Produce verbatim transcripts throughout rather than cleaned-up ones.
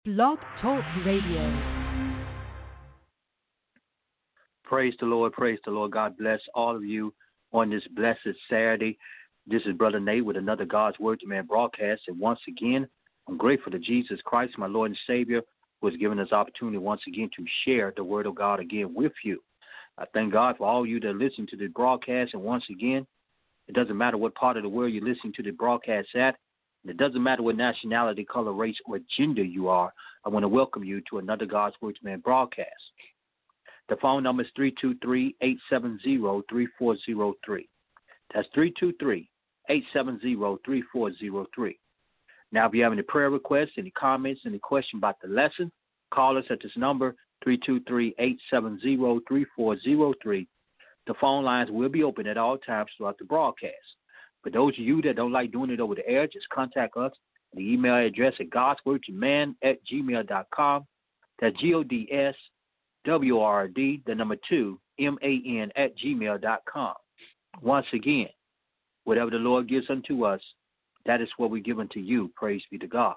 Blog Talk Radio. Praise the Lord, praise the Lord. God bless all of you on this blessed Saturday. This is Brother Nate with another God's Word to Man broadcast. And once again, I'm grateful to Jesus Christ, my Lord and Savior, who has given us opportunity once again to share the Word of God again with you. I thank God for all of you that listen to the broadcast. And once again, it doesn't matter what part of the world you're listening to the broadcast at. And it doesn't matter what nationality, color, race, or gender you are. I want to welcome you to another God's Word to Man broadcast. The phone number is three two three, eight seven zero, three four zero three. That's three two three, eight seven zero, three four zero three. Now, if you have any prayer requests, any comments, any question about the lesson, call us at this number, three two three, eight seven zero, three four zero three. The phone lines will be open at all times throughout the broadcast. For those of you that don't like doing it over the air, just contact us. The email address is godswordtoman at gmail dot com. That's G O D S W R R D, the number two, M A N at gmail dot com. Once again, whatever the Lord gives unto us, that is what we give unto you. Praise be to God.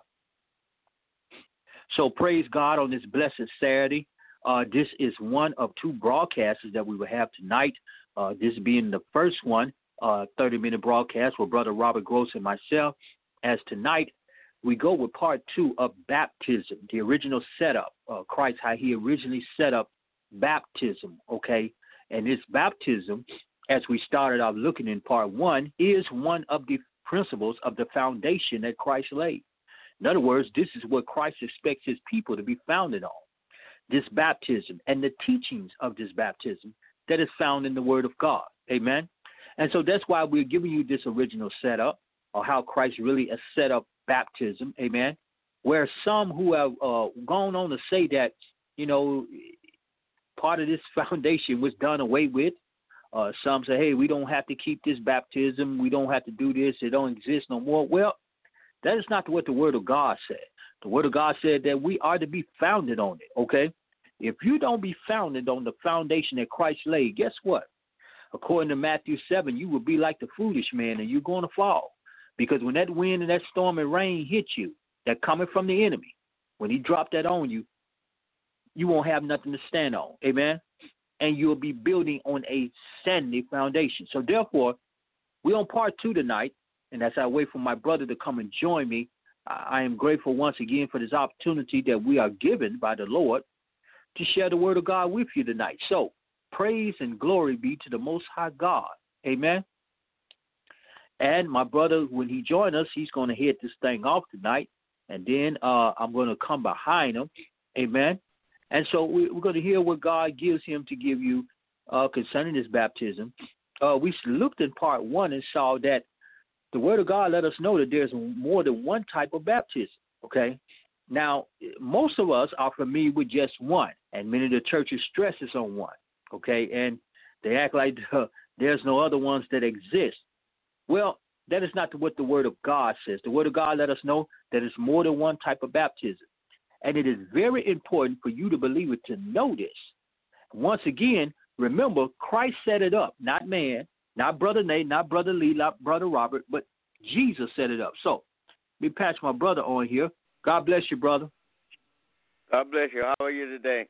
So praise God on this blessed Saturday. Uh, this is one of two broadcasts that we will have tonight. Uh, this being the first one, uh, thirty-minute broadcast with Brother Robert Gross and myself. As tonight, we go with part two of baptism, the original setup, uh, Christ, how he originally set up baptism, okay? And this baptism, as we started off looking in part one, is one of the principles of the foundation that Christ laid. In other words, this is what Christ expects his people to be founded on, this baptism and the teachings of this baptism that is found in the Word of God, amen? And so that's why we're giving you this original setup, or how Christ really has set up baptism, amen, where some who have uh, gone on to say that, you know, part of this foundation was done away with. Uh, some say, hey, we don't have to keep this baptism. We don't have to do this. It don't exist no more. Well, that is not what the Word of God said. The Word of God said that we are to be founded on it, okay? If you don't be founded on the foundation that Christ laid, guess what? According to Matthew seven, you will be like the foolish man, and you're going to fall. Because when that wind and that storm and rain hit you, that coming from the enemy, when he dropped that on you, you won't have nothing to stand on, amen? And you'll be building on a sandy foundation. So therefore, we're on part two tonight, and as I wait for my brother to come and join me, I am grateful once again for this opportunity that we are given by the Lord to share the Word of God with you tonight. So praise and glory be to the Most High God, amen? And my brother, when he joins us, he's going to head this thing off tonight. And then uh, I'm going to come behind him. Amen. And so we, we're going to hear what God gives him to give you uh, concerning his baptism. Uh, we looked in part one and saw that the Word of God let us know that there's more than one type of baptism. Okay. Now, most of us are familiar with just one, and many of the churches stresses on one. Okay. And they act like uh, there's no other ones that exist. Well, that is not what the Word of God says. The Word of God let us know that it's more than one type of baptism. And it is very important for you, the believer, to know this. Once again, remember, Christ set it up, not man, not Brother Nate, not Brother Lee, not Brother Robert, but Jesus set it up. So let me patch my brother on here. God bless you, brother. God bless you. How are you today?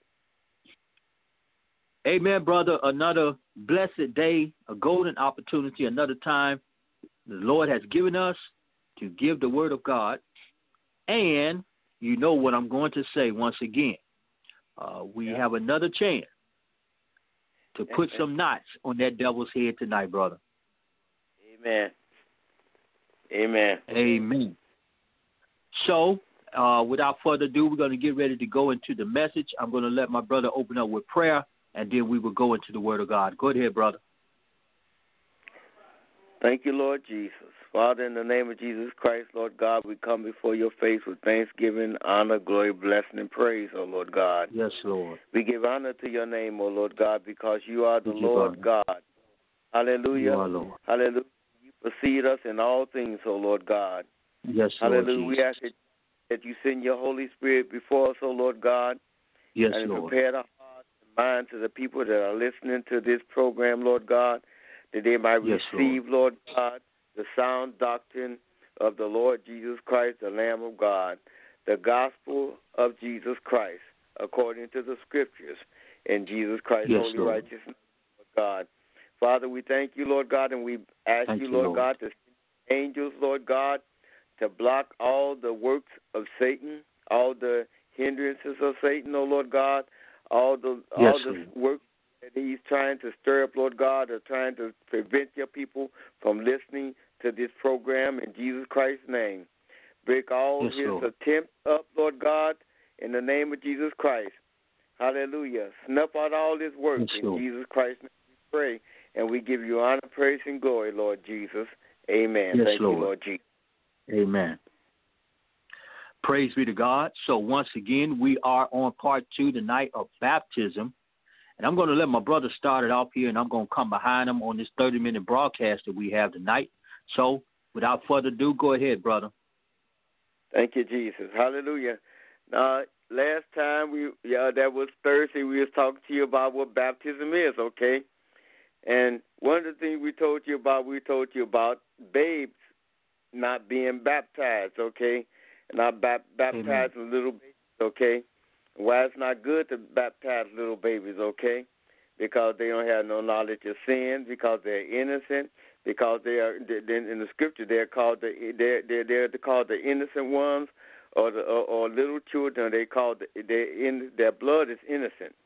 Amen, brother. Another blessed day, a golden opportunity, another time the Lord has given us to give the Word of God. And you know what I'm going to say once again. Uh, we yeah. have another chance to put Amen. some knots on that devil's head tonight, brother. Amen. Amen. Amen. So, uh, without further ado, we're going to get ready to go into the message. I'm going to let my brother open up with prayer, and then we will go into the Word of God. Go ahead, brother. Thank you, Lord Jesus. Father, in the name of Jesus Christ, Lord God, we come before your face with thanksgiving, honor, glory, blessing, and praise, O Lord God. Yes, Lord. We give honor to your name, O Lord God, because you are the Lord God. Hallelujah. You are, Lord. Hallelujah. You precede us in all things, O Lord God. Yes, Lord. Hallelujah. Jesus. We ask that, that you send your Holy Spirit before us, O Lord God. Yes, and Lord. prepare the hearts and minds of the people that are listening to this program, Lord God, that they might yes, receive, Lord. Lord God, the sound doctrine of the Lord Jesus Christ, the Lamb of God. the gospel of Jesus Christ according to the scriptures in Jesus Christ's yes, holy Lord. righteous name, Lord God. Father, we thank you, Lord God, and we ask Thank you, you, Lord, Lord. God, to send angels, Lord God, to block all the works of Satan, all the hindrances of Satan, oh Lord God, all the Yes, all the Lord. work that he's trying to stir up, Lord God, or trying to prevent your people from listening to this program in Jesus Christ's name. Break all Yes, his Lord. attempts up, Lord God, in the name of Jesus Christ. Hallelujah. Snuff out all his work Yes, in Lord. Jesus Christ's name we pray, and we give you honor, praise, and glory, Lord Jesus. Amen. Yes, Thank Lord. you, Lord Jesus. Amen. Praise be to God. So once again, we are on part two tonight of baptism. And I'm going to let my brother start it off here, and I'm going to come behind him on this thirty-minute broadcast that we have tonight. So without further ado, go ahead, brother. Thank you, Jesus. Hallelujah. Now, last time, we yeah, that was Thursday, we was talking to you about what baptism is, okay? And one of the things we told you about, we told you about babes not being baptized, okay? Not bap- baptizing little babies, okay? Why it's not good to baptize little babies, okay? Because they don't have no knowledge of sin, because they're innocent, because they are in the scripture they're called the they're they're, they're called the innocent ones, or the or, or little children. They called the, they in their blood is innocent.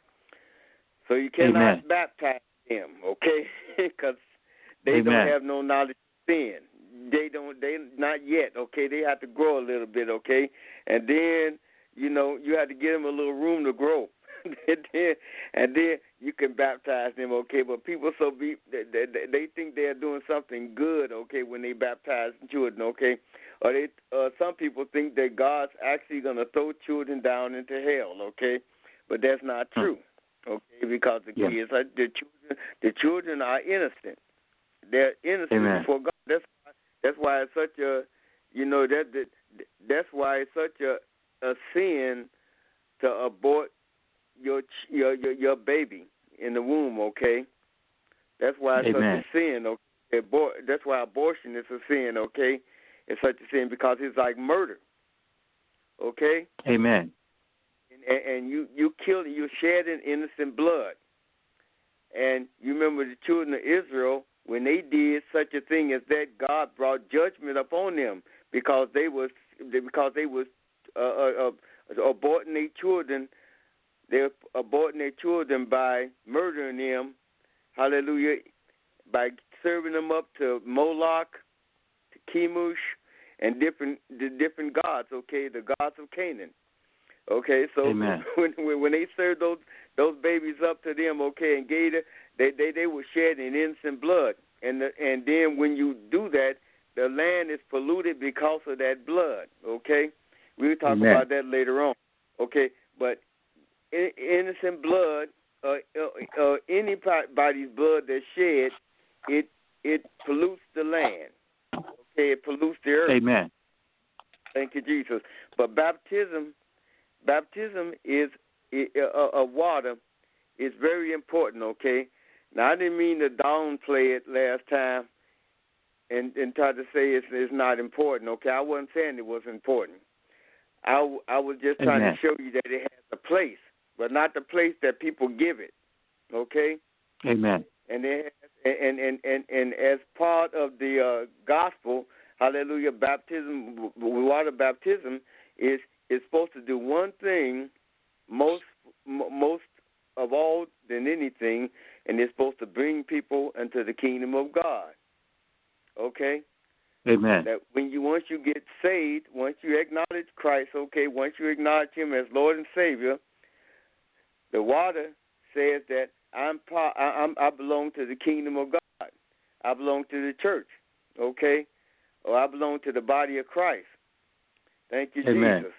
So you cannot Amen. baptize them, okay? Because they Amen. don't have no knowledge of sin. They don't. They not yet. Okay, they have to grow a little bit. Okay, and then you know you have to give them a little room to grow, and then and then you can baptize them. Okay, but people so be they, they, they think they're doing something good. Okay, when they baptize children. Okay, or they uh, some people think that God's actually going to throw children down into hell. Okay, but that's not true. Okay, because the Yeah. kids are the children. The children are innocent. They're innocent Amen. before God. That's That's why it's such a, you know, that, that that's why it's such a, a sin to abort your your your, your baby in the womb. Okay, that's why it's Amen. such a sin. Okay, Abor- that's why abortion is a sin. Okay, it's such a sin because it's like murder. Okay. Amen. And, and you you killing, you're shedding innocent blood. And you remember the children of Israel. When they did such a thing as that, God brought judgment upon them because they was because they was uh, uh, uh, aborting their children. They were aborting their children by murdering them. Hallelujah! By serving them up to Moloch, to Chemosh, and different the different gods. Okay, the gods of Canaan. Okay, so Amen. when when they served those those babies up to them, okay, and gave it, they they they were shedding innocent blood, and the, and then when you do that, the land is polluted because of that blood. Okay, we'll talk Amen. about that later on. Okay, but in, innocent blood, uh, uh, uh, anybody's blood that's shed, it it pollutes the land. Okay, it pollutes the earth. Amen. Thank you, Jesus. But baptism. Baptism is a, a water is very important, okay? Now, I didn't mean to downplay it last time and, and try to say it's, it's not important, okay? I wasn't saying it was important. I, I was just trying Amen. to show you that it has a place, but not the place that people give it, okay? Amen. And it has, and, and, and, and as part of the uh, gospel, hallelujah, baptism, water baptism is is supposed to do one thing most most of all than anything, and it's supposed to bring people into the kingdom of God. Okay? Amen. That when you once you get saved, once you acknowledge Christ, okay, once you acknowledge Him as Lord and Savior, the water says that I'm I'm I belong to the kingdom of God. I belong to the church, okay, or I belong to the body of Christ. Thank you, Amen. Jesus.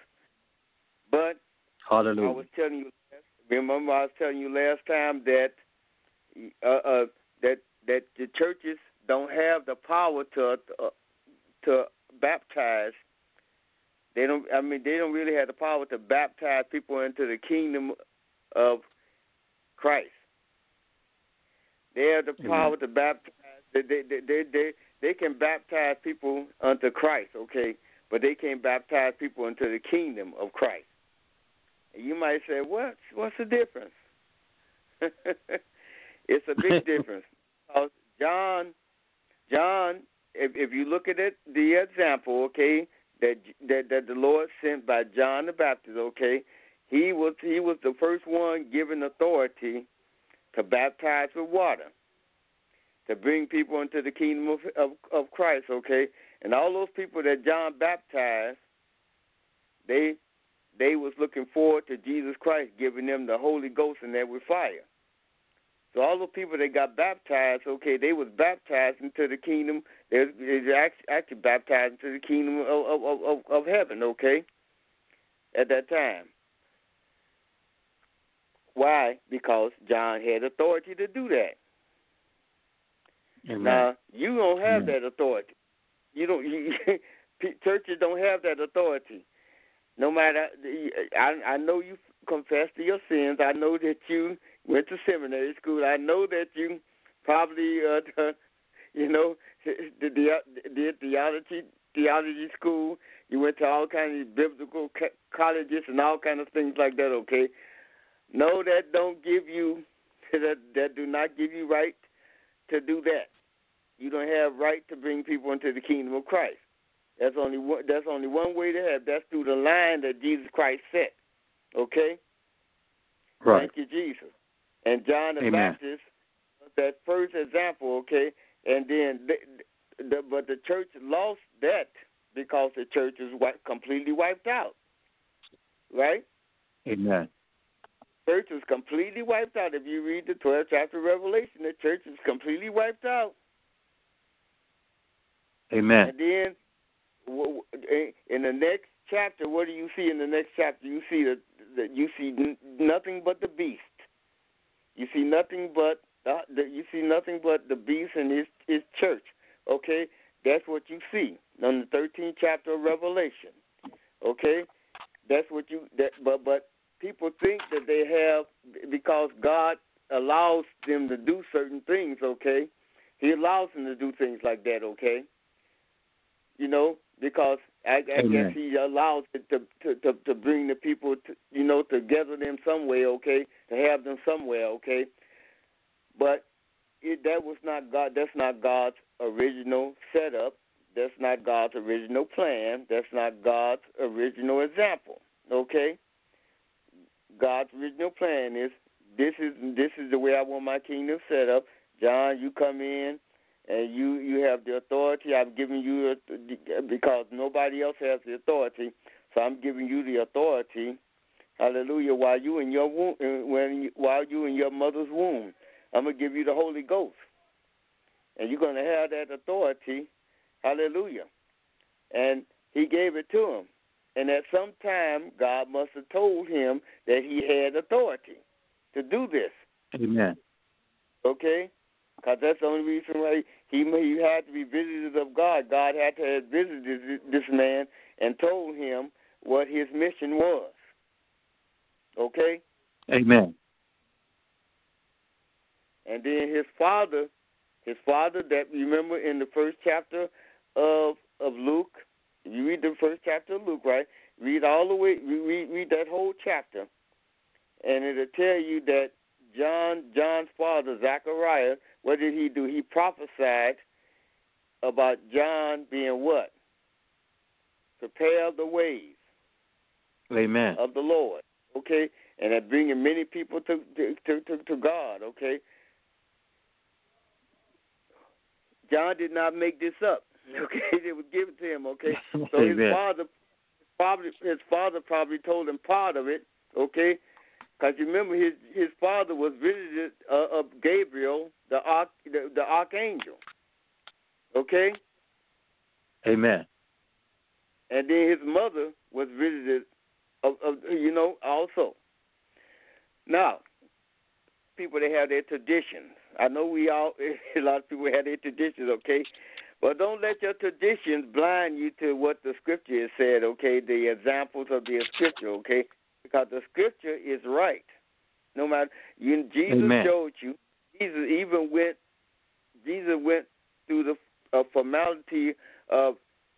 But Hallelujah. I was telling you, remember I was telling you last time that uh, uh, that that the churches don't have the power to uh, to baptize. They don't. I mean, they don't really have the power to baptize people into the kingdom of Christ. They have the power Amen. to baptize. They they, they they they they can baptize people unto Christ. Okay, but they can't baptize people into the kingdom of Christ. And you might say, what? What's the difference? It's a big difference. Because John, John, if, if you look at it, the example, okay, that, that that the Lord sent by John the Baptist, okay, he was he was the first one given authority to baptize with water, to bring people into the kingdom of, of, of Christ, okay? And all those people that John baptized, they they was looking forward to Jesus Christ giving them the Holy Ghost and that with fire. So all the people that got baptized, okay, they was baptized into the kingdom. They was actually baptized into the kingdom of, of, of, of heaven, okay, at that time. Why? Because John had authority to do that. Amen. Now, you don't have Amen. that authority. You don't. You, churches don't have that authority. No matter, I, I know you confess to your sins. I know that you went to seminary school. I know that you probably, uh, you know, did theology theology school. You went to all kinds of biblical colleges and all kinds of things like that. Okay. No, that don't give you that that do not give you right to do that. You don't have right to bring people into the kingdom of Christ. That's only one, that's only one way to have. That's through the line that Jesus Christ set. Okay? Right. Thank you, Jesus. And John the Amen. Baptist, that first example, okay? And then, the, the, but the church lost that because the church was wi- completely wiped out. Right? Amen. Church was completely wiped out. If you read the twelfth chapter of Revelation, the church is completely wiped out. Amen. And then, in the next chapter, what do you see in the next chapter? You see that the, you see n- nothing but the beast. You see nothing but the, the, you see nothing but the beast and his his church. Okay, that's what you see in the thirteenth chapter of Revelation. Okay, that's what you. That, but but people think that they have because God allows them to do certain things. Okay, He allows them to do things like that. Okay. You know, because I, I guess He allows it to, to, to, to bring the people, to, you know, to gather them some way, okay, to have them somewhere, okay. But it, that was not God. That's not God's original setup. That's not God's original plan. That's not God's original example, okay. God's original plan is this is this is the way I want my kingdom set up. John, you come in. And you, you have the authority. I've given you because nobody else has the authority. So I'm giving you the authority. Hallelujah! While you in your womb, when you, while you in your mother's womb, I'm gonna give you the Holy Ghost, and you're gonna have that authority. Hallelujah! And He gave it to him. And at some time, God must have told him that he had authority to do this. Amen. Okay. Because that's the only reason why he, he had to be visited of God. God had to have visited this man and told him what his mission was. Okay? Amen. And then his father, his father that, remember in the first chapter of of Luke, you read the first chapter of Luke, right? Read all the way, read, read that whole chapter, and it'll tell you that John, John's father, Zechariah, what did he do? He prophesied about John being what? Prepare the ways Amen. of the Lord, okay? And that bringing many people to to, to to God, okay? John did not make this up, okay? It was given to him, okay? So his father, probably his father probably told him part of it, okay? Because you remember his his father was visited uh, of Gabriel, the arch the, the archangel. Okay. Amen. And then his mother was visited of, of you know also. Now, people they have their traditions. I know we all a lot of people have their traditions. Okay, but don't let your traditions blind you to what the scripture has said. Okay, the examples of the scripture. Okay. Because the scripture is right. No matter you, Jesus Amen. showed you. Jesus even went. Jesus went through the uh, formality of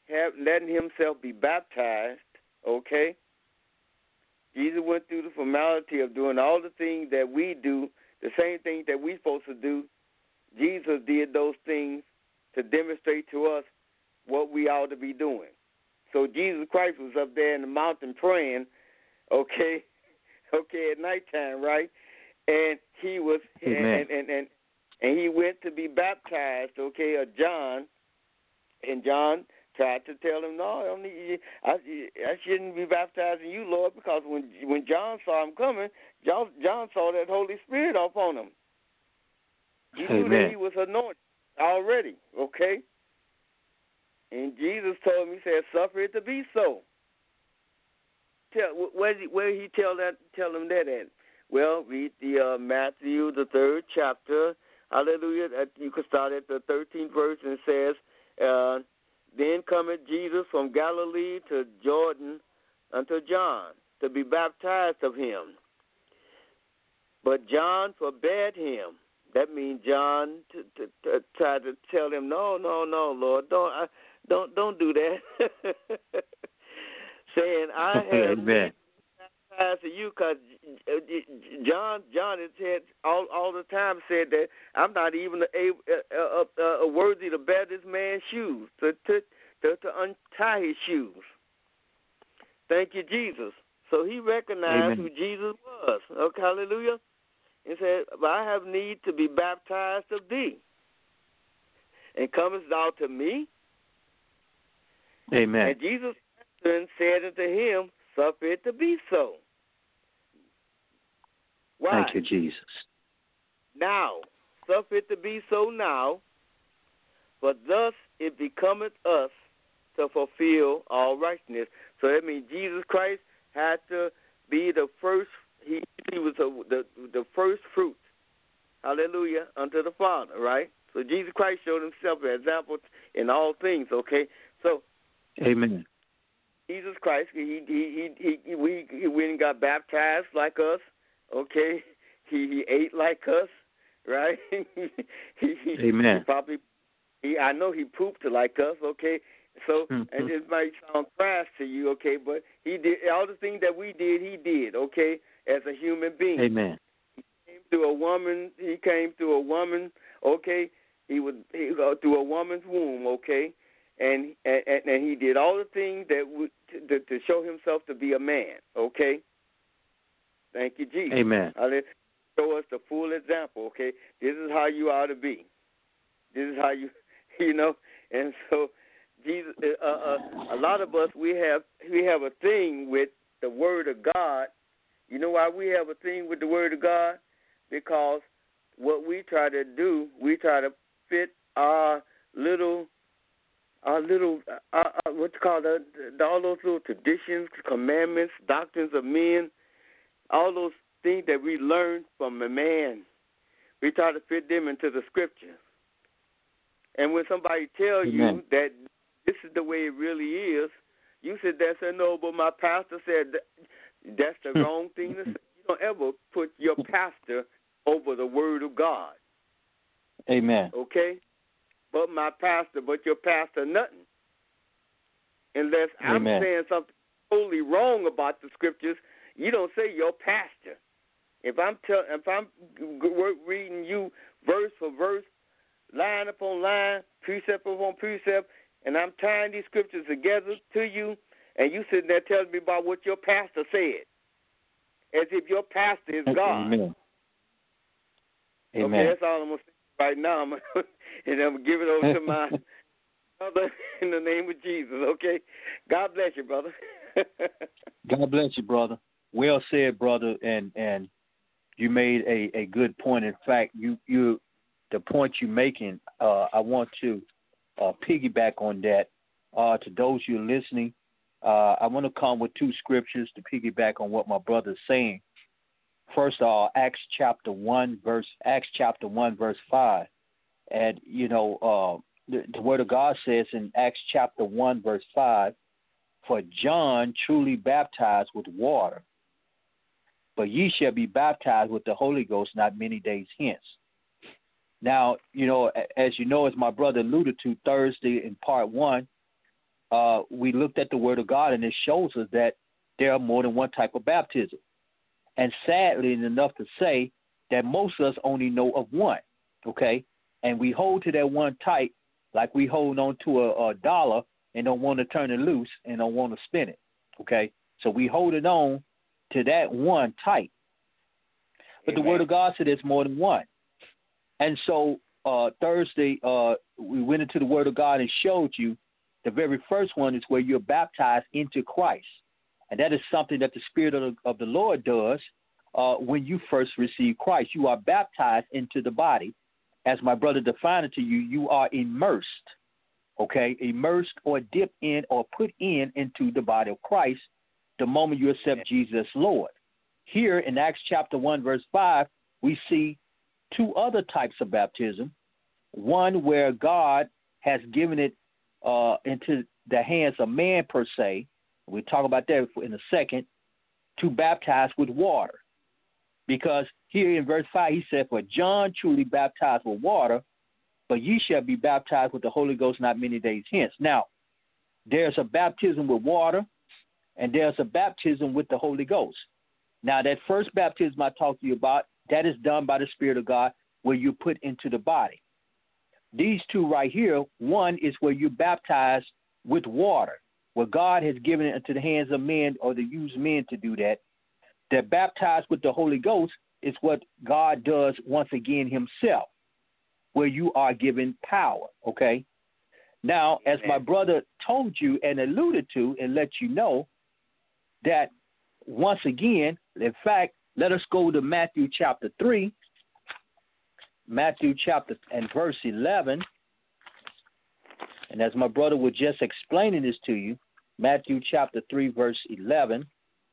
have, letting himself be baptized, okay? Jesus went through the formality of doing all the things that we do, the same things that we're supposed to do. Jesus did those things to demonstrate to us what we ought to be doing. So Jesus Christ was up there in the mountain praying, okay, okay, at nighttime, right? And he was, and, and, and, and, and he went to be baptized, okay, of John, and John tried to tell him, no, I, don't need, I, I shouldn't be baptizing you, Lord, because when when John saw him coming, John, John saw that Holy Spirit upon him. He Amen. knew that he was anointed already, okay? And Jesus told him, he said, suffer it to be so. Tell, where, did, where did he tell that? Tell him that at? Well, read the uh, Matthew, the third chapter. Hallelujah. You can start at the thirteenth verse, and it says, uh, then cometh Jesus from Galilee to Jordan unto John to be baptized of him. But John forbade him. That means John t- t- t- tried to tell him, no, no, no, Lord, don't, I, don't, don't do that. Saying, I have Amen. baptized you, because John, John has said all, all the time said that I'm not even a, a, a, a worthy to bear this man's shoes, to, to to to untie his shoes. Thank you, Jesus. So he recognized Amen. who Jesus was. Okay, hallelujah. He said, but I have need to be baptized of thee. And comest thou to me? Amen. And Jesus answered and said unto him, suffer it to be so. Why? Thank you, Jesus. Now, suffer it to be so now, but thus it becometh us to fulfill all righteousness. So that means Jesus Christ had to be the first. He he was a, the the first fruit. Hallelujah, unto the Father, right? So Jesus Christ showed himself an example in all things. Okay, so Amen. Jesus Christ, he he he he we he went and got baptized like us. Okay, he he ate like us, right? he, he, Amen. He probably he I know he pooped like us. Okay, so mm-hmm. and it might sound crass to you. Okay, but he did all the things that we did. He did. Okay, as a human being. Amen. He came through a woman. He came through a woman. Okay, he was he, uh, through a woman's womb. Okay. And, and and he did all the things that would to, to show himself to be a man. Okay. Thank you, Jesus. Amen. Hallelujah. Show us the full example. Okay. This is how you ought to be. This is how you, you know. And so, Jesus. Uh, uh, a lot of us we have we have a thing with the Word of God. You know why we have a thing with the Word of God? Because what we try to do, we try to fit our little. Our little, uh, uh, what's it called, uh, all those little traditions, commandments, doctrines of men, all those things that we learned from a man, we try to fit them into the scripture. And when somebody tells you that this is the way it really is, you sit there and say, no, but my pastor said that. That's the wrong thing to say. You don't ever put your pastor over the word of God. Amen. Okay? But my pastor, but your pastor, nothing. Unless I'm Amen. saying something totally wrong about the scriptures, you don't say your pastor. If I'm tell, if I'm reading you verse for verse, line upon line, precept upon precept, and I'm tying these scriptures together to you, and you sitting there telling me about what your pastor said, as if your pastor is God. Amen. Amen. Okay, that's all I'm gonna say right now, and I'm gonna give it over to my brother in the name of Jesus. Okay, God bless you, brother. God bless you, brother. Well said, brother, and and you made a, a good point. In fact, you you the point you're making, uh, I want to uh, piggyback on that. Uh, to those you're listening, uh, I want to come with two scriptures to piggyback on what my brother's saying. First of all, Acts chapter one, verse Acts chapter one, verse five, and you know uh, the, the Word of God says in Acts chapter one, verse five, for John truly baptized with water, but ye shall be baptized with the Holy Ghost not many days hence. Now, you know, as you know, as my brother alluded to Thursday in part one, uh, we looked at the Word of God, and it shows us that there are more than one type of baptism. And sadly enough to say that most of us only know of one, okay? And we hold to that one type like we hold on to a, a dollar and don't want to turn it loose and don't want to spin it, okay? So we hold it on to that one type. But Amen. The Word of God said there's more than one. And so uh, Thursday, uh, we went into the Word of God and showed you the very first one is where you're baptized into Christ. And that is something that the Spirit of the, of the Lord does uh, when you first receive Christ. You are baptized into the body. As my brother defined it to you, you are immersed, okay? Immersed or dipped in or put in into the body of Christ the moment you accept Jesus Lord. Here in Acts chapter one, verse five, we see two other types of baptism. One where God has given it uh, into the hands of man per se. We'll talk about that in a second, to baptize with water. Because here in verse five, he said, for John truly baptized with water, but ye shall be baptized with the Holy Ghost not many days hence. Now, there's a baptism with water, and there's a baptism with the Holy Ghost. Now, that first baptism I talked to you about, that is done by the Spirit of God, where you put into the body. These two right here, one is where you baptize with water, where God has given it into the hands of men or to use men to do that. That baptized with the Holy Ghost is what God does once again himself, where you are given power, okay? Now, as my brother told you and alluded to and let you know, that once again, in fact, let us go to Matthew chapter three, Matthew chapter and verse eleven. And as my brother was just explaining this to you, Matthew chapter three, verse eleven.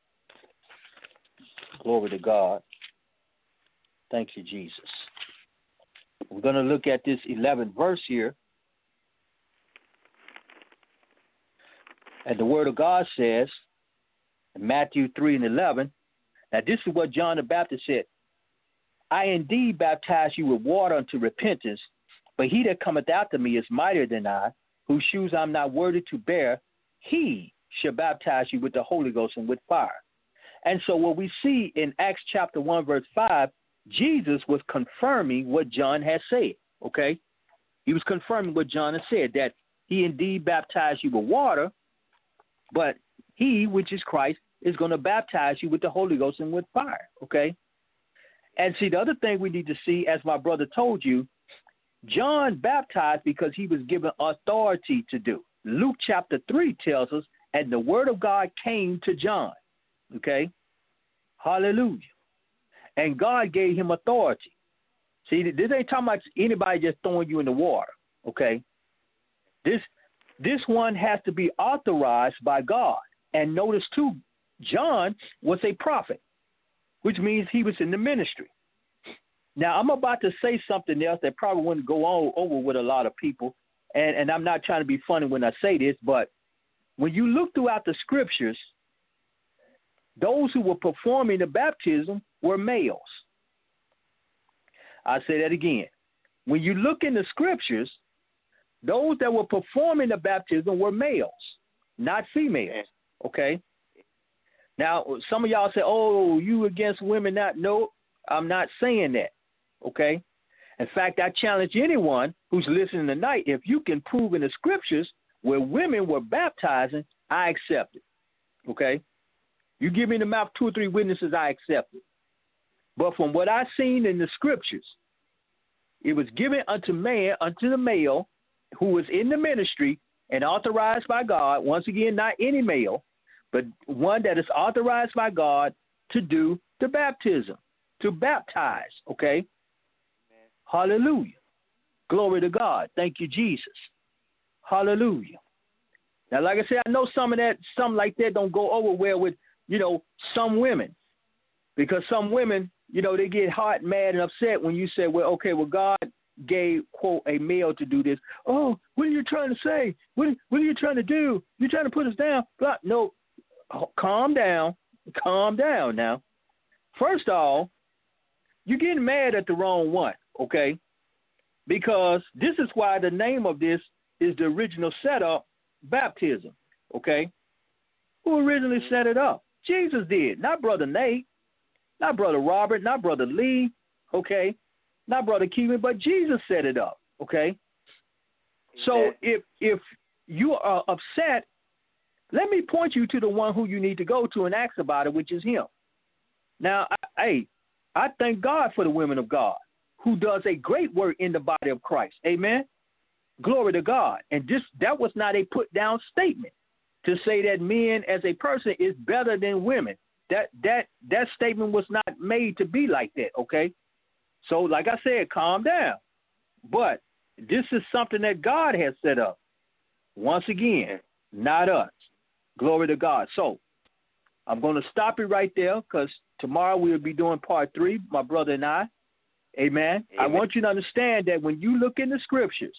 Glory to God. Thank you, Jesus. We're going to look at this eleventh verse here. And the Word of God says, in Matthew three and eleven, now this is what John the Baptist said. I indeed baptize you with water unto repentance, but he that cometh after me is mightier than I, whose shoes I'm not worthy to bear. He shall baptize you with the Holy Ghost and with fire. And so what we see in Acts chapter one, verse five, Jesus was confirming what John had said, okay? He was confirming what John had said, that he indeed baptized you with water, but he, which is Christ, is going to baptize you with the Holy Ghost and with fire, okay? And see, the other thing we need to see, as my brother told you, John baptized because he was given authority to do. Luke chapter three tells us, and the word of God came to John, okay? Hallelujah. And God gave him authority. See, this ain't talking about anybody just throwing you in the water, okay? This this one has to be authorized by God. And notice, too, John was a prophet, which means he was in the ministry. Now, I'm about to say something else that probably wouldn't go on over with a lot of people, and, and I'm not trying to be funny when I say this, but when you look throughout the scriptures, those who were performing the baptism were males. I'll say that again. When you look in the scriptures, those that were performing the baptism were males, not females, okay? Now, some of y'all say, oh, you against women. Not, no, I'm not saying that, okay? In fact, I challenge anyone who's listening tonight, if you can prove in the scriptures where women were baptizing, I accept it, okay? You give me in the mouth two or three witnesses, I accept it. But from what I've seen in the scriptures, it was given unto man, unto the male who was in the ministry and authorized by God, once again, not any male, but one that is authorized by God to do the baptism, to baptize, okay? Amen. Hallelujah. Glory to God. Thank you, Jesus. Hallelujah. Now, like I said, I know some of that, some like that don't go over well with, you know, some women, because some women, you know, they get hot, mad, and upset when you say, well, okay, well, God gave, quote, a male to do this. Oh, what are you trying to say? What, what are you trying to do? You're trying to put us down? Blah. No, calm down. Calm down now. First of all, you're getting mad at the wrong one, okay? Because this is why the name of this is the original setup baptism, okay? Who originally set it up? Jesus did, not Brother Nate, not Brother Robert, not Brother Lee, okay? Not Brother Keegan, but Jesus set it up, okay? So if if you are upset, let me point you to the one who you need to go to and ask about it, which is him. Now, I, hey, I thank God for the women of God who does a great work in the body of Christ. Amen. Glory to God. And this that was not a put down statement to say that men as a person is better than women. That that that statement was not made to be like that. Okay. So, like I said, calm down. But this is something that God has set up. Once again, not us. Glory to God. So I'm going to stop it right there because tomorrow we'll be doing part three, my brother and I. Amen. Amen. I want you to understand that when you look in the scriptures,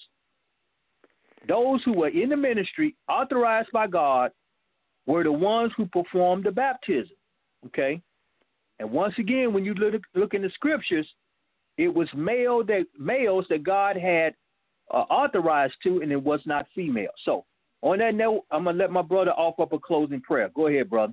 those who were in the ministry authorized by God were the ones who performed the baptism. Okay. And once again, when you look, look in the scriptures, it was male that males that God had uh, authorized to, and it was not female. So on that note, I'm going to let my brother offer up a closing prayer. Go ahead, brother.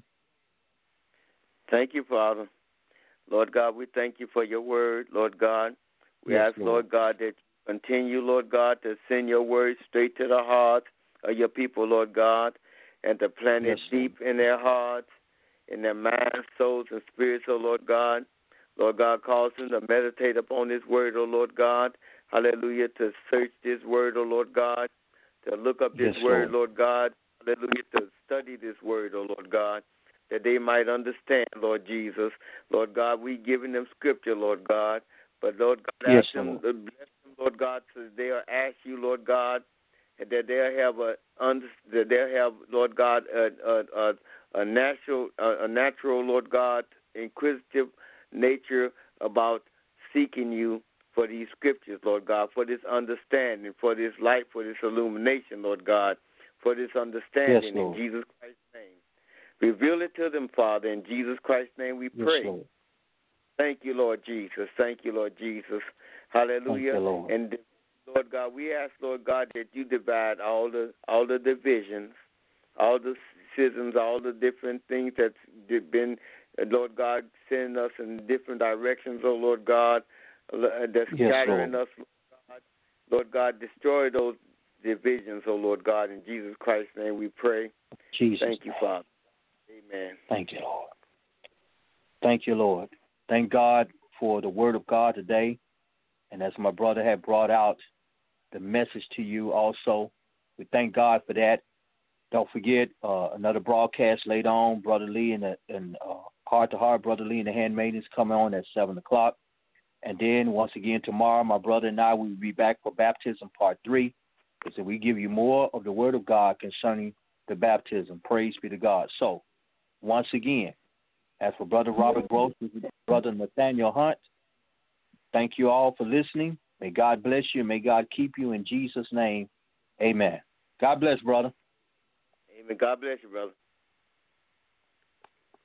Thank you, Father. Lord God, we thank you for your word, Lord God. We Yes, ask, Lord. Lord God, that you continue, Lord God, to send your word straight to the hearts of your people, Lord God, and to plant yes, it deep Lord. In their hearts, in their minds, souls, and spirits, oh Lord God. Lord God, cause them to meditate upon this word, oh Lord God. Hallelujah, to search this word, oh Lord God, to look up this yes, word, Lord. Lord God. Hallelujah, to study this word, oh Lord God, that they might understand, Lord Jesus. Lord God, we giving them scripture, Lord God. But, Lord God, yes, ask them, Lord. bless them, Lord God, so they'll ask you, Lord God, and that they'll have a, that they'll have, Lord God, a, a, a, a natural, a, a natural, Lord God, inquisitive nature about seeking you for these scriptures, Lord God, for this understanding, for this light, for this illumination, Lord God, for this understanding yes, in Jesus Christ's name. Reveal it to them, Father, in Jesus Christ's name we pray. Yes, Lord. Thank you, Lord Jesus. Thank you, Lord Jesus. Hallelujah. Thank you, Lord. And Lord God, we ask, Lord God, that you divide all the all the divisions, all the schisms, all the different things that's been, Lord God, sending us in different directions, oh Lord God, that's yes, scattering Lord. us, Lord God. Lord God, destroy those divisions, oh Lord God, in Jesus Christ's name we pray. Jesus. Thank you, Father. Amen. Thank you, Lord. Thank you, Lord. Thank God for the word of God today. And as my brother had brought out the message to you also, we thank God for that. Don't forget uh, another broadcast later on, Brother Lee and, the, and uh, Heart to Heart, Brother Lee and the Handmaidens coming on at seven o'clock. And then once again tomorrow, my brother and I will be back for baptism part three. So we give you more of the word of God concerning the baptism. Praise be to God. So once again, as for Brother Robert Gross, Brother Nathaniel Hunt, thank you all for listening. May God bless you. May God keep you in Jesus' name. Amen. God bless, brother. Amen. God bless you, brother.